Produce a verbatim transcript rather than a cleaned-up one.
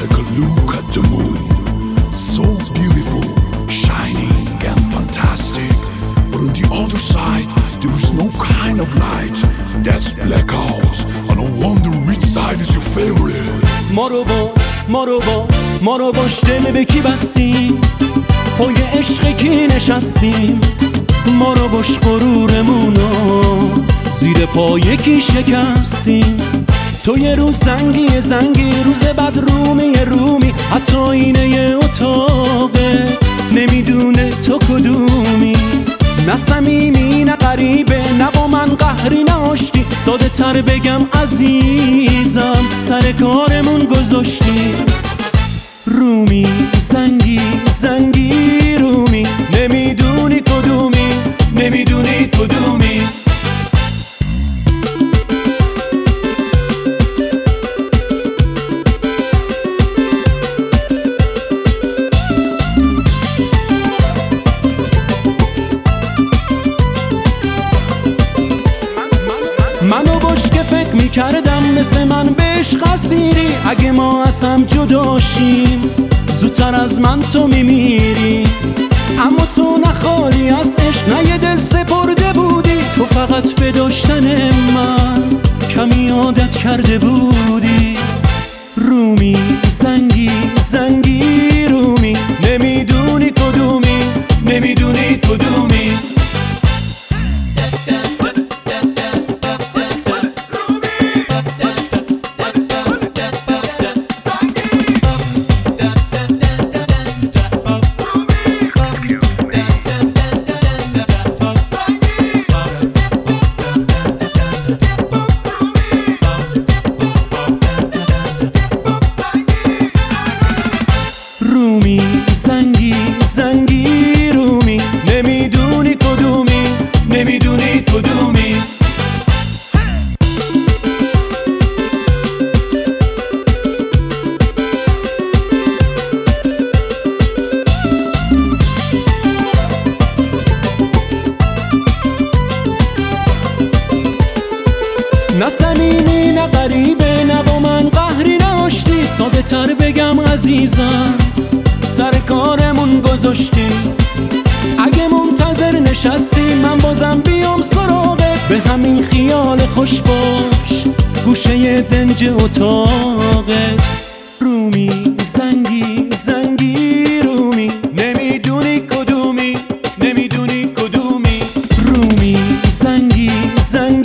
Take a look at the moon, so beautiful, shining and fantastic. But on the other side, there is no kind of light. That's blackout. And I wonder which side is your favorite. ما رو باش، ما رو باش، ما رو باش دل به کی بستیم، پای عشق کی نشستیم. ما رو باش غرورمونو زیر پای کی شکستیم. تو یه روز زنگی زنگی، روز بعد رومی رومی، حتی اینه اتاقه نمیدونه تو کدومی. نه صمیمی نه غریبه، نه با من قهری نه آشتی. ساده تر بگم عزیزم، سر کارمون گذاشتی. رومی زنگی زنگی رومی، نمیدونی کدومی، نمیدونی کدومی. منو باش که فکر میکردم مثل من به عشق اسیری. اگه ما از هم جداشیم زودتر از من تو میمیری. اما تو نخالی از عشق، نه یه دل سپرده بودی. تو فقط به داشتن من کمی عادت کرده بودی. رومی زنگی زنگی رومی، نمیدونی کدومی، نمیدونی کدومی. رومی زنگی زنگی رومی، نمیدونی کدومی، نمیدونی کدومی. نه صمیمی نه غریبه، نه با من قهری نه آشتی. ساده تر بگم عزیزم، سر کارمون گذاشتی. اگه منتظر نشستی من بازم بیام سراغت. به همین خیال خوش باش، گوشه دنج اتاقت. رومی زنگی زنگی رومی، نمیدونی کدومی، نمیدونی کدومی. رومی زنگی زنگی